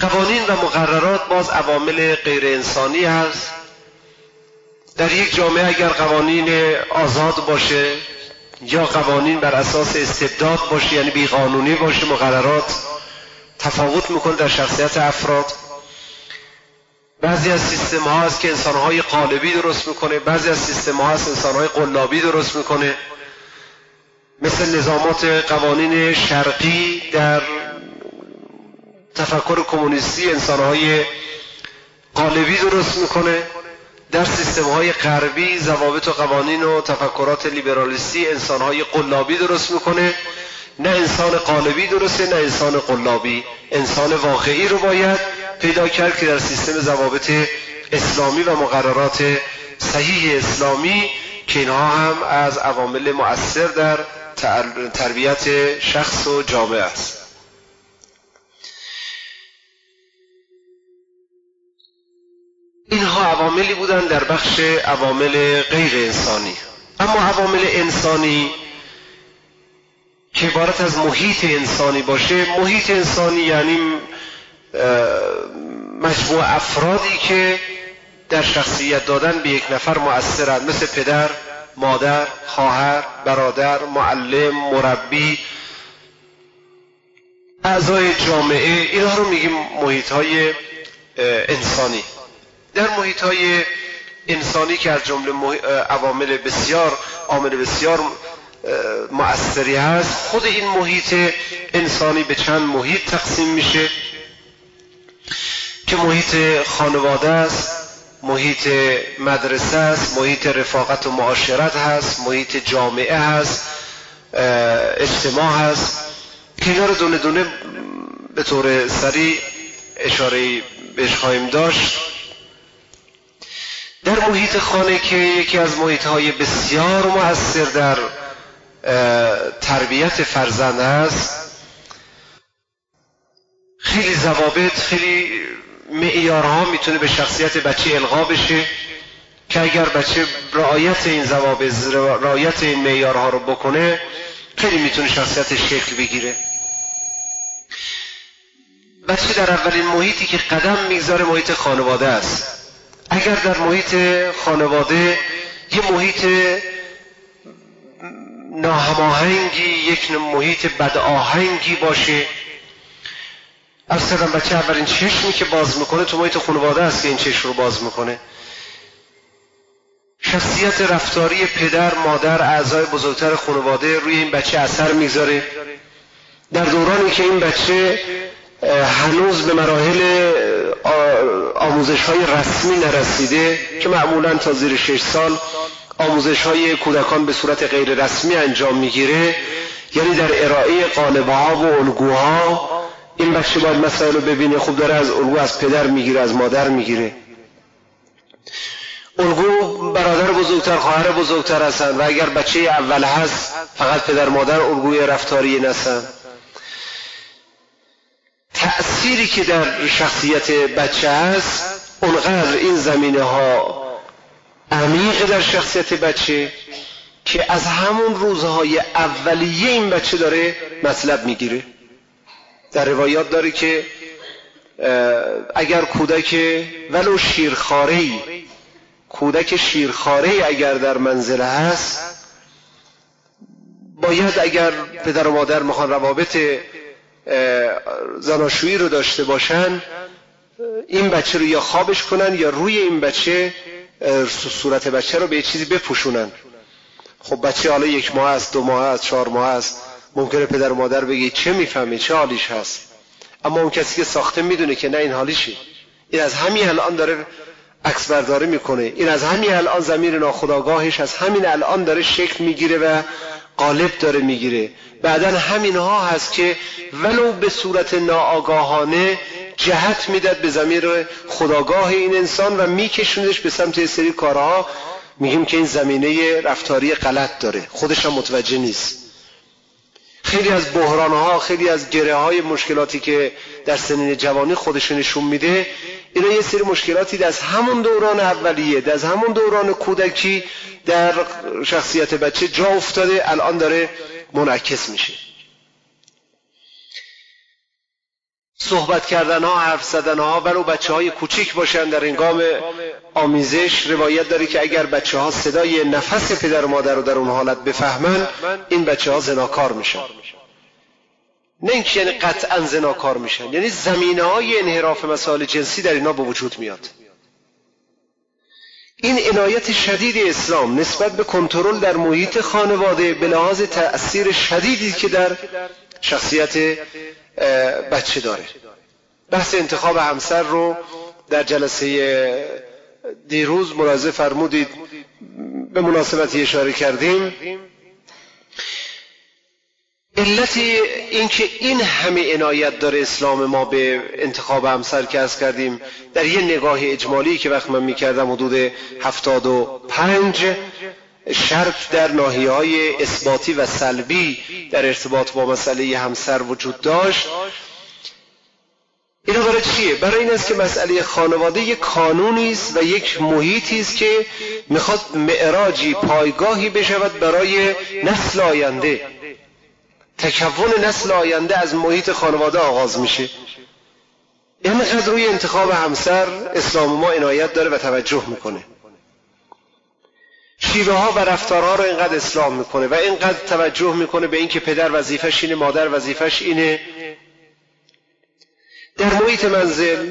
قوانین و مقررات باز عوامل غیر انسانی هست. در یک جامعه اگر قوانین آزاد باشه یا قوانین بر اساس استبداد باشه، یعنی بیقانونی باشه، مقررات تفاوت میکنه در شخصیت افراد. بعضی از سیستم ها هست که انسان های قالبی درست میکنه، بعضی از سیستم ها هست انسان های قلابی درست میکنه. مثل نظامات قوانین شرقی در تفکر کمونیستی انسان های قالبی درست میکنه، در سیستم های غربی ضوابط و قوانین و تفکرات لیبرالیستی انسان های قلابی درست میکنه. نه انسان قالبی درسته نه انسان قلابی، انسان واقعی رو باید پیدا کرد که در سیستم ضوابط اسلامی و مقررات صحیح اسلامی که اینها هم از عوامل مؤثر در تربیت شخص و جامعه است. اینها عواملی بودن در بخش عوامل غیر انسانی. اما عوامل انسانی که عبارت از محیط انسانی باشه، محیط انسانی یعنی مجموع افرادی که در شخصیت دادن به یک نفر مؤثرند، مثل پدر، مادر، خواهر، برادر، معلم، مربی، اعضای جامعه. اینها رو میگیم محیط‌های انسانی. در محیط‌های انسانی که از جمله عامل بسیار مؤثری هست، خود این محیط انسانی به چند محیط تقسیم میشه که محیط خانواده است، محیط مدرسه است، محیط رفاقت و معاشرت هست، محیط جامعه هست، اجتماع هست، که اینا رو دونه دونه به طور سریع اشاره بهش خواهیم داشت. در محیط خانه که یکی از محیط‌های بسیار مؤثر در تربیت فرزند هست، خیلی ضوابط، خیلی معیارها میتونه به شخصیت بچه القا بشه که اگر بچه رعایت این ضوابط، رعایت این معیارها رو بکنه، خیلی میتونه شخصیتش شکل بگیره. بچه در اولین محیطی که قدم میگذاره محیط خانواده است. اگر در محیط خانواده یه محیط ناهماهنگی، یک محیط بدآهنگی باشه، اصلا بچه اولین چشمی که باز میکنه تو محیط خانواده است که این چشم رو باز میکنه. شخصیت رفتاری پدر، مادر، اعضای بزرگتر خانواده روی این بچه اثر میذاره. در دورانی که این بچه هنوز به مراحل آموزش‌های رسمی نرسیده که معمولاً تا زیر 6 سال آموزش‌های کودکان به صورت غیر رسمی انجام میگیره، یعنی در ارائه قالب‌ها و الگوها این بچه باید مسائل رو ببینه. خوب داره از الگو از پدر میگیره، از مادر میگیره. الگو برادر بزرگتر، خواهر بزرگتر هستن و اگر بچه اول هست فقط پدر مادر الگوی رفتاری نستن. تأثیری که در شخصیت بچه هست اونقدر این زمینه ها عمیق در شخصیت بچه که از همون روزهای اولیه این بچه داره مطلب میگیره. در روایات داره که اگر کودک ولو شیرخواره‌ای، کودک شیرخواره‌ای اگر در منزل هست، باید اگر پدر و مادر میخوان روابط زناشویی رو داشته باشن، این بچه رو یا خوابش کنن یا روی این بچه صورت بچه رو به چیزی بپوشونن. خب بچه حالا 1 ماه است، 2 ماه است، 4 ماه است، ممکنه پدر و مادر بگه چه میفهمه، چه حالیش هست، اما اون کسی که ساخته میدونه که نه این حالیشه. این از همین الان داره عکس برداری میکنه، این از همین الان ضمیر ناخودآگاهش از همین الان داره شکل میگیره و قالب داره میگیره. بعدن همینها هست که ولو به صورت ناآگاهانه جهت میداد به ضمیر خودآگاه این انسان و میکشوندش به سمت سری کارها. میگیم که این زمینه رفتاری غلط داره، خودش هم متوجه نیست. خیلی از بحرانها، خیلی از گره‌های مشکلاتی که در سنین جوانی خودش نشون میده، اینا یه سری مشکلاتی از همون دوران اولیه، از همون دوران کودکی در شخصیت بچه جا افتاده، الان داره منعکس میشه. صحبت کردن ها، حرف زدن ها، ولو بچه های کوچیک باشن در هنگام آمیزش روایت داره که اگر بچه ها صدای نفس پدر و مادر رو در اون حالت بفهمن این بچه ها زناکار میشن. نه اینکه یعنی قطعا زناکار میشن، یعنی زمینه های انحراف مسائل جنسی در اینا به وجود میاد. این عنایت شدید اسلام نسبت به کنترل در محیط خانواده به لحاظ تأثیر شدیدی که در شخصیت بچه داره. بحث انتخاب همسر رو در جلسه دیروز ملاحظه فرمودید، به مناسبتی اشاره کردیم. علت این که این همه عنایت داره اسلام ما به انتخاب همسر که عرض کردیم، در یه نگاه اجمالی که وقت من میکردم حدود 75 شرط در ناحیه‌های اثباتی و سلبی در ارتباط با مسئله همسر وجود داشت. اینا برای چیه؟ برای این است که مسئله خانواده یک قانونی است و یک محیطی است که میخواد معراجی، پایگاهی بشود برای نسل آینده. تکون نسل آینده از محیط خانواده آغاز میشه. اینقدر روی انتخاب همسر اسلام ما عنایت داره و توجه میکنه. شیوه ها و رفتارها رو اینقدر اصلاح میکنه و اینقدر توجه میکنه به اینکه پدر وظیفش اینه، مادر وظیفش اینه. در محیط منزل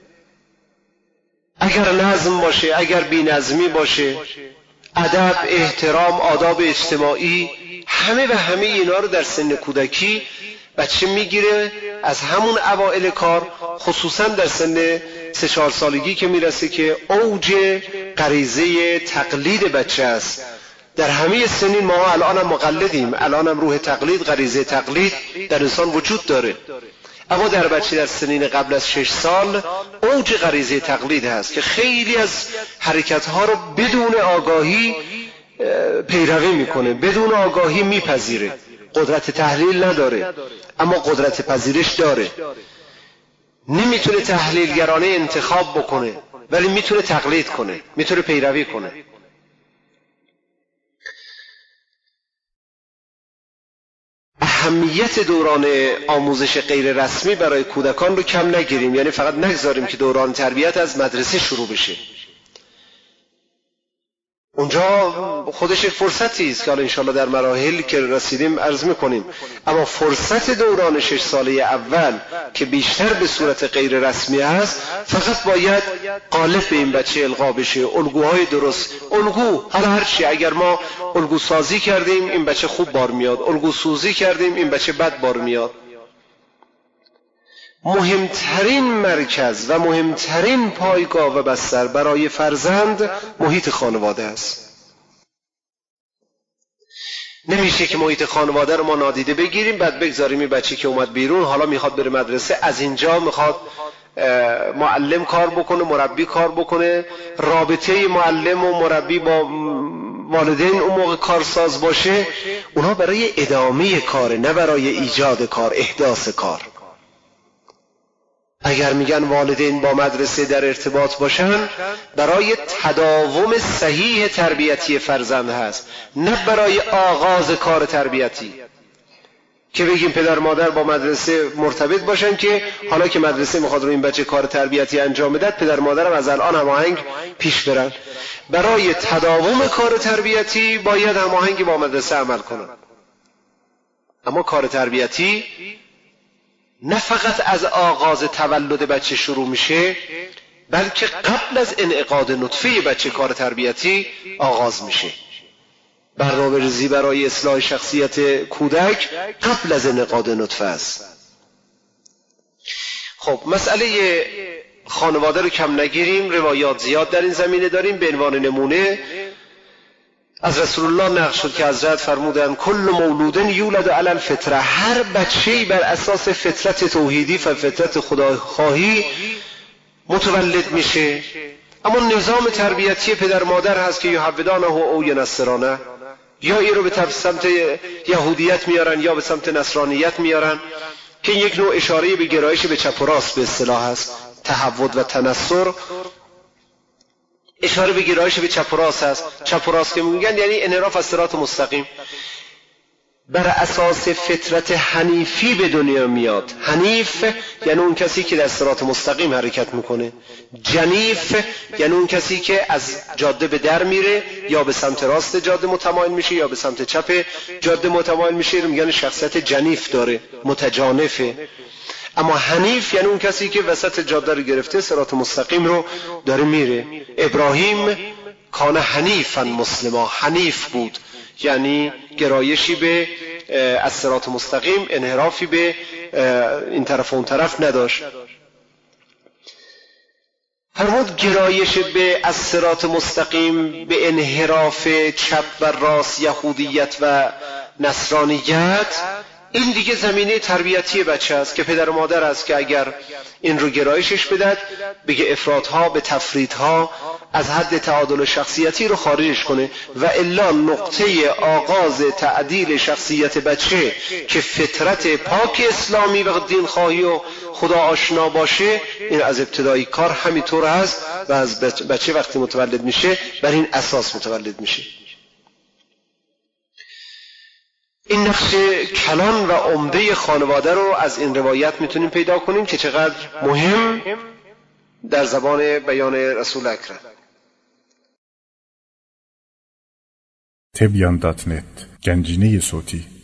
اگر نظم باشه، اگر بی نظمی باشه، ادب، احترام، آداب اجتماعی، همه و همه اینا رو در سن کودکی بچه میگیره. از همون اوائل کار، خصوصا در سن 3-4 سالگی که میرسه که اوج غریزه تقلید بچه است. در همه سنین ما الان هم مقلدیم، الان هم روح تقلید، غریزه تقلید در انسان وجود داره. اما در بچه در سنین قبل از 6 سال اوج غریزه تقلید هست که خیلی از حرکتها رو بدون آگاهی پیروی میکنه، بدون آگاهی میپذیره. قدرت تحلیل نداره اما قدرت پذیرش داره. نمیتونه تحلیلگرانه انتخاب بکنه ولی میتونه تقلید کنه، میتونه پیروی کنه. اهمیت دوران آموزش غیر رسمی برای کودکان رو کم نگیریم، یعنی فقط نگذاریم که دوران تربیت از مدرسه شروع بشه. اونجا خودش یک فرصتی است که حالا انشاءالله در مراحل که رسیدیم عرض میکنیم. اما فرصت دوران 6 ساله اول که بیشتر به صورت غیر رسمی است، فقط باید غالب به این بچه القا بشه. الگوهای درست، الگو حالا هرچی، اگر ما الگو سازی کردیم این بچه خوب بار میاد، الگو سوزی کردیم این بچه بد بار میاد. مهمترین مرکز و مهمترین پایگاه و بستر برای فرزند محیط خانواده است. نمیشه که محیط خانواده رو ما نادیده بگیریم بعد بگذاریم این بچه که اومد بیرون حالا میخواد بره مدرسه، از اینجا میخواد معلم کار بکنه، مربی کار بکنه، رابطه معلم و مربی با والدین اون موقع کارساز باشه. اونها برای ادامه کاره، نه برای ایجاد کار، احداث کار. اگر میگن والدین با مدرسه در ارتباط باشن، برای تداوم صحیح تربیتی فرزند هست، نه برای آغاز کار تربیتی که بگیم پدر مادر با مدرسه مرتبط باشن که حالا که مدرسه میخواد رو این بچه کار تربیتی انجام بده، پدر مادرم از الان هماهنگ پیش برن. برای تداوم کار تربیتی باید هماهنگ با مدرسه عمل کنن. اما کار تربیتی نه فقط از آغاز تولد بچه شروع میشه، بلکه قبل از انعقاد نطفه بچه کار تربیتی آغاز میشه. برنامه‌ریزی برای اصلاح شخصیت کودک قبل از انعقاد نطفه است. خب مسئله خانواده رو کم نگیریم، روایات زیاد در این زمینه داریم. به عنوان نمونه از رسول الله نقل شد که حضرت فرمودند کل مولود یولد علی الفطره، هر بچه‌ای بر اساس فطرت توحیدی و فطرت خداخواهی متولد میشه. اما نظام تربیتی پدر مادر هست که یحودانه او ینصرانه، یا این رو به سمت یهودیت میارن یا به سمت نصرانیت میارن، که یک نوع اشاره به گرایش به چپ و راست به اصطلاح هست. تحود و تنصر اشاره به گرایش به چپ و راست هست. چپ و راست که میگن یعنی انحراف از صراط مستقیم. بر اساس فطرت حنیفی به دنیا میاد. حنیف یعنی اون کسی که در صراط مستقیم حرکت میکنه. جنیف یعنی اون کسی که از جاده به در میره، یا به سمت راست جاده متمایل میشه یا به سمت چپ جاده متمایل میشه، میگن شخصیت جنیف داره، متجانفه. اما حنیف یعنی اون کسی که وسط جاده رو گرفته، صراط مستقیم رو داره میره. ابراهیم کان حنیفا مسلما، حنیف بود یعنی گرایشی به از صراط مستقیم، انحرافی به این طرف و اون طرف نداشت. فرمود گرایش به از صراط مستقیم به انحراف چپ و راست، یهودیت و نصرانیت، این دیگه زمینه تربیتی بچه است که پدر و مادر است که اگر این رو گرایشش بدد، بگه افراطها به تفریطها، از حد تعادل شخصیتی رو خارجش کنه. و الا نقطه آغاز تعدیل شخصیت بچه که فطرت پاک اسلامی و دین خواهی و خدا آشنا باشه، این از ابتدایی کار همینطور هست و از بچه وقتی متولد میشه بر این اساس متولد میشه. این نقش کلان و عمده خانواده رو از این روایت میتونیم پیدا کنیم که چقدر مهم در زبان بیان رسول اکرم. تبیان.net گنجینه صوتی